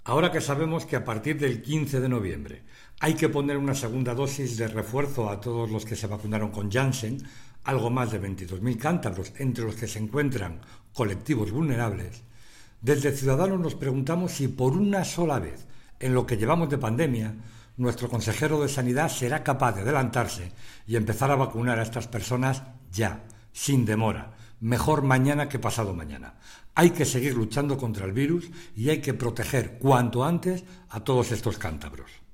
Ahora que sabemos que a partir del 15 de noviembre hay que poner una segunda dosis de refuerzo a todos los que se vacunaron con Janssen, algo más de 22.000 cántabros, entre los que se encuentran colectivos vulnerables, desde Ciudadanos nos preguntamos si por una sola vez en lo que llevamos de pandemia, nuestro consejero de Sanidad será capaz de adelantarse y empezar a vacunar a estas personas ya, sin demora, mejor mañana que pasado mañana. Hay que seguir luchando contra el virus y hay que proteger cuanto antes a todos estos cántabros.